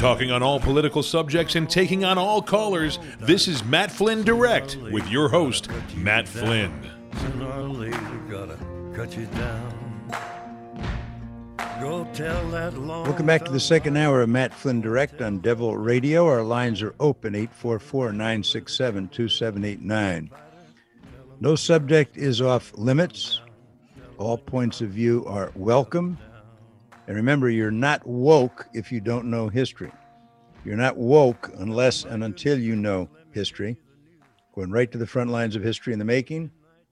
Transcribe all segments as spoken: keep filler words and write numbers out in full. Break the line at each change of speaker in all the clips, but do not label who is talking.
Talking on all political subjects and taking on all callers, this is Matt Flynn Direct with your host, Matt Flynn.
Sooner or later, gotta cut you down. Go tell that long
Welcome back to the second hour of Matt Flynn Direct on Devil Radio. Our lines are open, eight four four, nine six seven, two seven eight nine. No subject is off limits. All points of view are welcome. And remember, you're not woke if you don't know history. You're not woke unless and until you know history. Going right to the front lines of history in the making.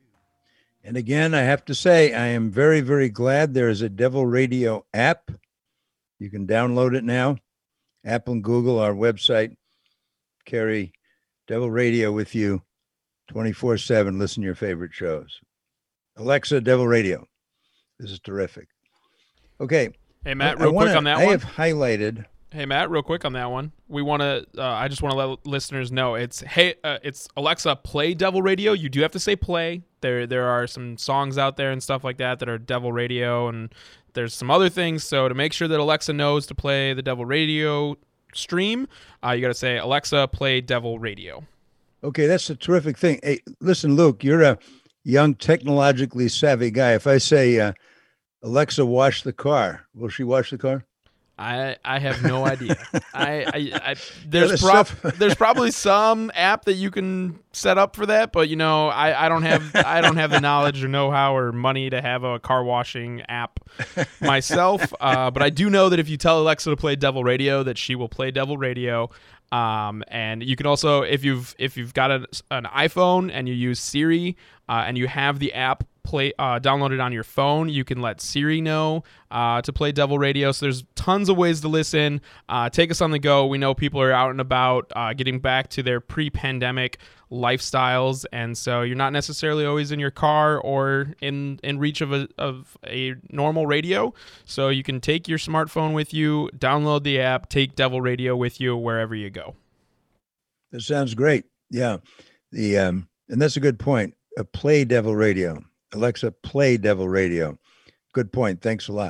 And again, I have to say, I am very, very glad there is a Devil Radio app. You can download it now. Apple and Google, our website, carry Devil Radio with you twenty-four seven. Listen to your favorite shows. Alexa, Devil Radio. This is terrific. Okay.
Hey, Matt,
I,
real
I wanna,
quick on that
I
one.
have highlighted.
Hey, Matt, real quick on that one. We want to, uh, I just want to let listeners know it's, hey, uh, it's Alexa, play Devil Radio. You do have to say play. There there are some songs out there and stuff like that that are Devil Radio, and there's some other things. So to make sure that Alexa knows to play the Devil Radio stream, uh, you got to say, Alexa, play Devil Radio.
Okay, that's a terrific thing. Hey, listen, Luke, you're a young, technologically savvy guy. If I say, uh, Alexa, wash the car, will she wash the car?
I I have no idea. I, I, I there's
Yeah,
prob- there's probably some app that you can set up for that, but you know I, I don't have I don't have the knowledge or know-how or money to have a car washing app myself. Uh, but I do know that if you tell Alexa to play Devil Radio, that she will play Devil Radio. Um, and you can also, if you've if you've got a, an iPhone and you use Siri uh, and you have the app play uh, downloaded on your phone, you can let Siri know uh, to play Devil Radio. So there's tons of ways to listen. Uh, take us on the go. We know people are out and about, uh, getting back to their pre-pandemic lifestyles, and so you're not necessarily always in your car or in in reach of a of a normal radio. So you can take your smartphone with you, download the app, take Devil Radio with you wherever you go.
That sounds great. Yeah, the um, and that's a good point. Uh, play Devil Radio. Alexa, play Devil Radio. Good point. Thanks a lot.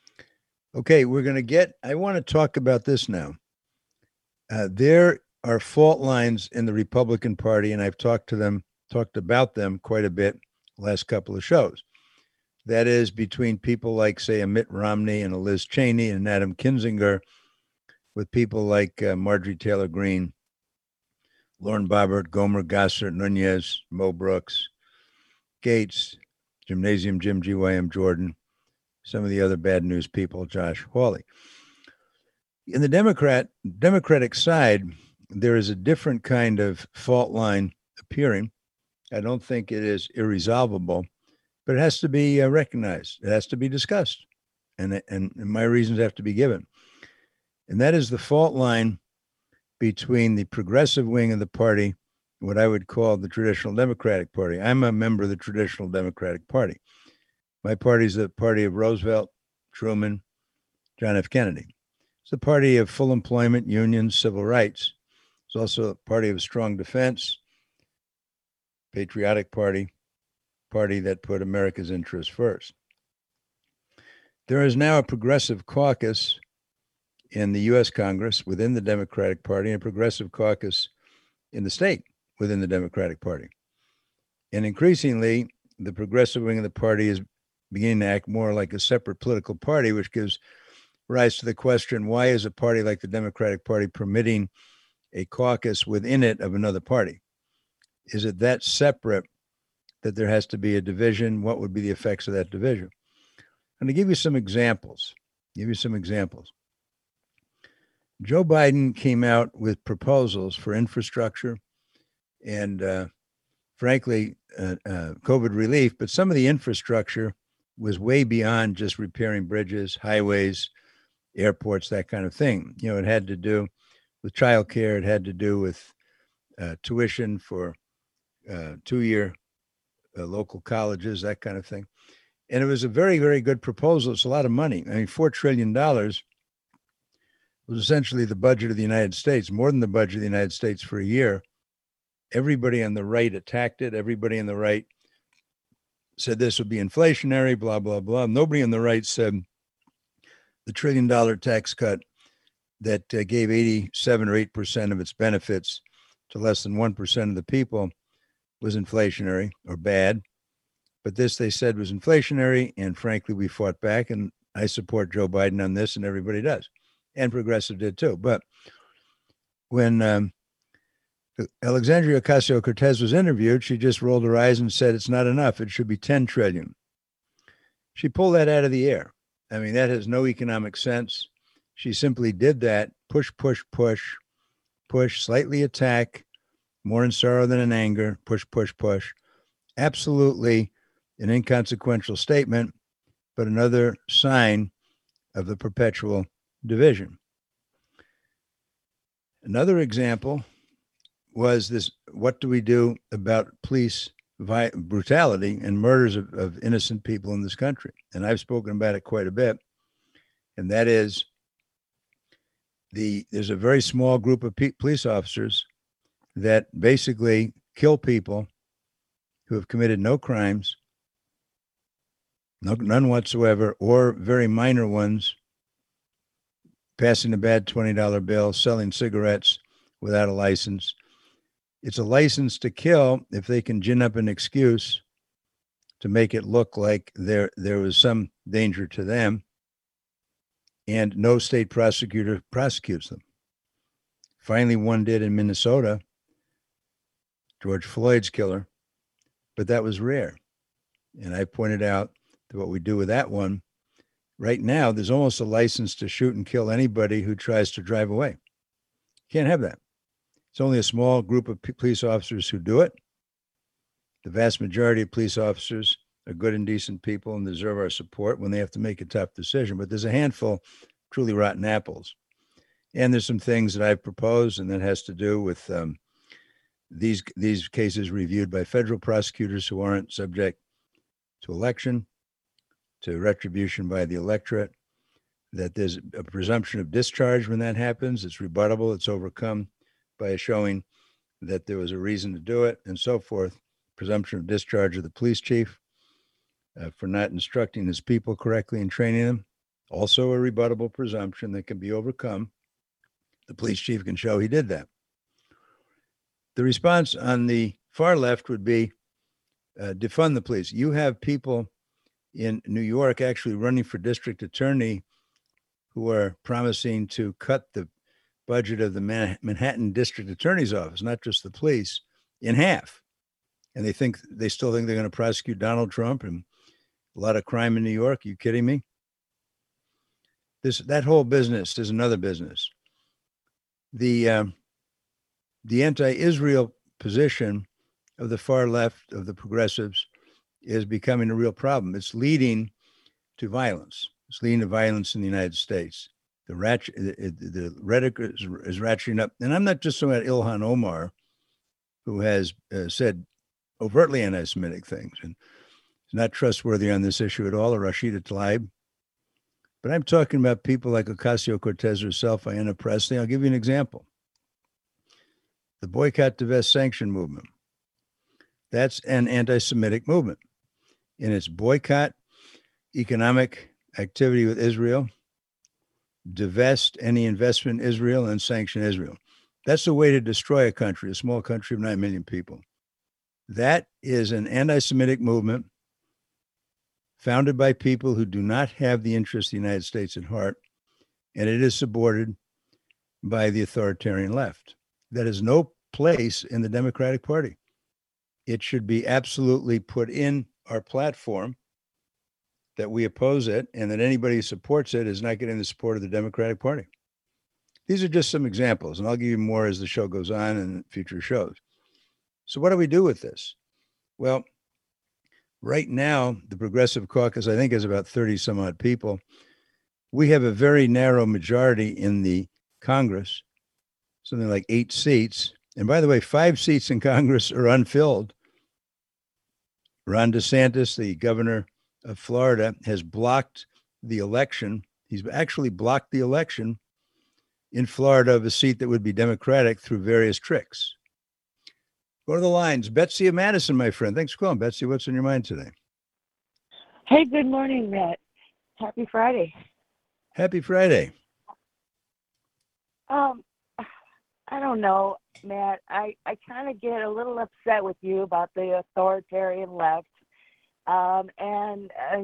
Okay, we're going to get, I want to talk about this now. Uh, there are fault lines in the Republican Party, and I've talked to them, talked about them quite a bit the last couple of shows. That is between people like, say, a Mitt Romney and a Liz Cheney and Adam Kinzinger, with people like uh, Marjorie Taylor Greene, Lauren Boebert, Gomer, Gossert, Nunez, Mo Brooks, Gates, Gymnasium Jim, G Y M Jordan, some of the other bad news people, Josh Hawley. In the Democrat Democratic side, there is a different kind of fault line appearing. I don't think it is irresolvable, but it has to be uh, recognized. It has to be discussed, and, and and my reasons have to be given. And that is the fault line between the progressive wing of the party, what I would call the traditional Democratic Party. I'm a member of the traditional Democratic Party. My party is the party of Roosevelt, Truman, John F. Kennedy. It's the party of full employment, unions, civil rights. It's also a party of strong defense, patriotic party, party that put America's interests first. There is now a progressive caucus in the U S Congress within the Democratic Party and a progressive caucus in the state within the Democratic Party. And increasingly, the progressive wing of the party is beginning to act more like a separate political party, which gives rise to the question, why is a party like the Democratic Party permitting a caucus within it of another party? Is it that separate that there has to be a division? What would be the effects of that division? I'm going to give you some examples. Give you some examples. Joe Biden came out with proposals for infrastructure and, uh, frankly, uh, uh, COVID relief, but some of the infrastructure was way beyond just repairing bridges, highways, airports, that kind of thing. You know, it had to do with childcare. It had to do with uh, tuition for uh, two-year uh, local colleges, that kind of thing. And it was a very, very good proposal. It's a lot of money. I mean, four trillion dollars was essentially the budget of the United States, more than the budget of the United States for a year. Everybody on the right attacked it. Everybody on the right said this would be inflationary, blah, blah, blah. Nobody on the right said the trillion dollar tax cut that uh, gave eighty-seven or eight percent of its benefits to less than one percent of the people was inflationary or bad. But this, they said, was inflationary. And frankly, we fought back. And I support Joe Biden on this, and everybody does. And Progressive did too. But when um, Alexandria Ocasio-Cortez was interviewed, she just rolled her eyes and said, it's not enough. It should be ten trillion. She pulled that out of the air. I mean, that has no economic sense. She simply did that. Push, push, push, push, slightly attack, more in sorrow than in anger. Push, push, push. Absolutely an inconsequential statement, but another sign of the perpetual division. Another example was this: what do we do about police vi- brutality and murders of, of innocent people in this country? And I've spoken about it quite a bit. And that is the there's a very small group of pe- police officers that basically kill people who have committed no crimes, no, none whatsoever, or very minor ones, passing a bad twenty dollar bill, selling cigarettes without a license. It's a license to kill if they can gin up an excuse to make it look like there, there was some danger to them, and no state prosecutor prosecutes them. Finally, one did in Minnesota, George Floyd's killer, but that was rare. And I pointed out that what we do with that one, right now, there's almost a license to shoot and kill anybody who tries to drive away. Can't have that. It's only a small group of p- police officers who do it. The vast majority of police officers are good and decent people and deserve our support when they have to make a tough decision. But there's a handful of truly rotten apples. And there's some things that I've proposed, and that has to do with um, these, these cases reviewed by federal prosecutors who aren't subject to election, to retribution by the electorate, that there's a presumption of discharge when that happens. It's rebuttable. It's overcome by showing that there was a reason to do it, and so forth. Presumption of discharge of the police chief uh, for not instructing his people correctly and training them. Also a rebuttable presumption that can be overcome. The police chief can show he did that. The response on the far left would be uh, defund the police. You have people in New York actually running for district attorney who are promising to cut the budget of the Man- Manhattan District Attorney's Office, not just the police, in half. And they think they still think they're going to prosecute Donald Trump and a lot of crime in New York. Are you kidding me? This that whole business is another business. The um, the anti-Israel position of the far left, of the progressives, is becoming a real problem. It's leading to violence. It's leading to violence in the United States. The, rat, the, the rhetoric is, is ratcheting up. And I'm not just talking about Ilhan Omar, who has uh, said overtly anti-Semitic things and is not trustworthy on this issue at all, or Rashida Tlaib. But I'm talking about people like Ocasio-Cortez herself, Ayanna Pressley. I'll give you an example. The boycott, divest, sanction movement. That's an anti-Semitic movement. In its boycott economic activity with Israel, divest any investment in Israel, and sanction Israel. That's the way to destroy a country, a small country of nine million people. That is an anti-Semitic movement founded by people who do not have the interests of the United States at heart, and it is supported by the authoritarian left. That has no place in the Democratic Party. It should be absolutely put in our platform that we oppose it, and that anybody who supports it is not getting the support of the Democratic Party. These are just some examples, and I'll give you more as the show goes on and future shows. So what do we do with this? Well, right now, the Progressive Caucus, I think, is about thirty some odd people. We have a very narrow majority in the Congress, something like eight seats. And by the way, five seats in Congress are unfilled. Ron DeSantis, the governor of Florida, has blocked the election. He's actually blocked the election in Florida of a seat that would be Democratic through various tricks. Go to the lines. Betsy of Madison, my friend. Thanks for calling. Betsy, what's on your mind today?
Hey, good morning, Matt. Happy Friday.
Happy Friday.
Um, I don't know, Matt. I, I kind of get a little upset with you about the authoritarian left, um, and uh,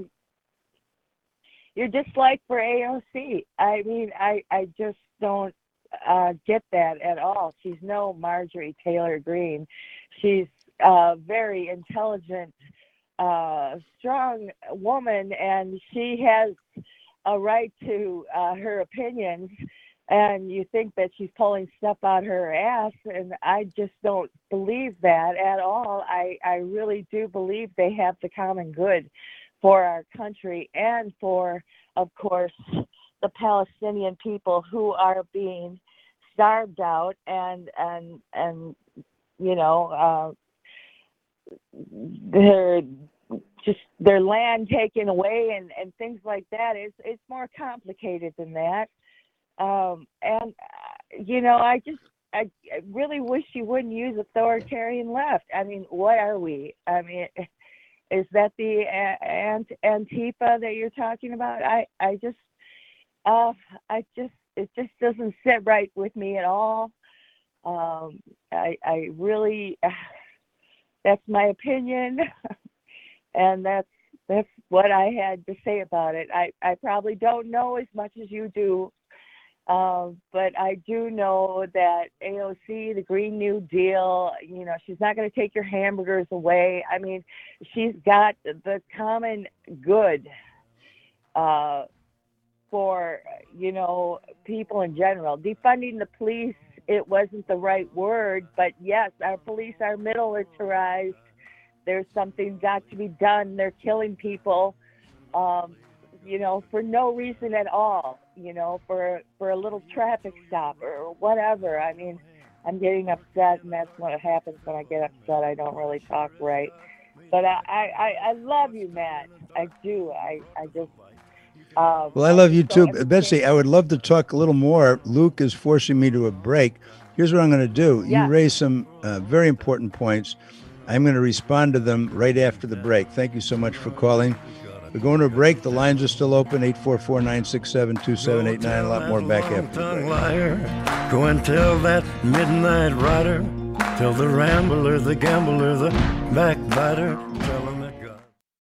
your dislike for A O C. I mean, I, I just don't uh, get that at all. She's no Marjorie Taylor Greene. She's a very intelligent, uh, strong woman, and she has a right to uh, her opinions. And you think that she's pulling stuff out her ass, and I just don't believe that at all. I, I really do believe they have the common good for our country and for, of course, the Palestinian people who are being starved out and and and you know uh, their just their land taken away and, and things like that. It's it's more complicated than that. Um, and, uh, you know, I just, I, I really wish you wouldn't use authoritarian left. I mean, what are we? I mean, is that the uh, Ant- Antifa that you're talking about? I, I just, uh, I just, it just doesn't sit right with me at all. Um, I, I really, uh, that's my opinion. And that's, that's what I had to say about it. I, I probably don't know as much as you do. Uh, but I do know that A O C, the Green New Deal, you know, she's not going to take your hamburgers away. I mean, she's got the common good uh, for, you know, people in general. Defunding the police, it wasn't the right word, but yes, our police are militarized. There's something got to be done. They're killing people. Um, you know, for no reason at all, you know, for for a little traffic stop or whatever. I mean, I'm getting upset, and that's what happens when I get upset. I don't really talk right. But I, I, I love you, Matt. I do. I, I just... Um,
well, I love you
so
too. Betsy, I would love to talk a little more. Luke is forcing me to a break. Here's what I'm going to do.
Yeah.
You raised some uh, very important points. I'm going to respond to them right after the break. Thank you so much for calling. We're going to a break. The lines are still open, eight four four, nine six seven, two seven eight nine. A lot more back after the break.
Liar. Go and tell that midnight rider, tell the rambler, the gambler, the backbiter, tell